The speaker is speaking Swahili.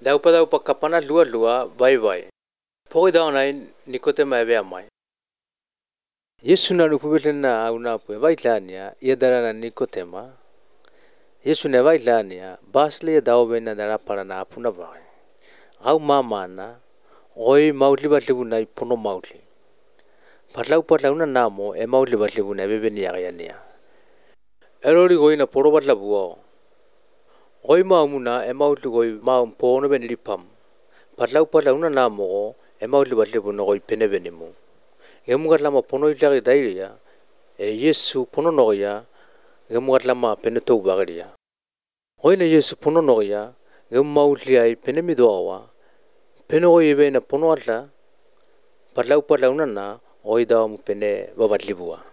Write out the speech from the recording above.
Daupa kapana lua vai. Poi down nai Nicodemo ave amai. Yesu na rupubelena una pu vai lania iedara Nicodema. Yesu ne vai lania basle daubena dara parana apuna vai. Au mama na oi mauli batlebu nai pono mauli. Patlau na namo e mauli batlebu na bebeni yania. Erori goina poro batlabu. Oi maumuna e mauli goi maum pono ben lipam. Patlau na namo e mauli batlebu no goi penebenimu. Gemugat lama pono ilari dairia e Yesu pono noia gemugat lama penetou bagaria. Hoina Yesu pono noia gemauli ai penemidoawa peno ibe na pono atla patlau na oi dawa mu pene babatlibua.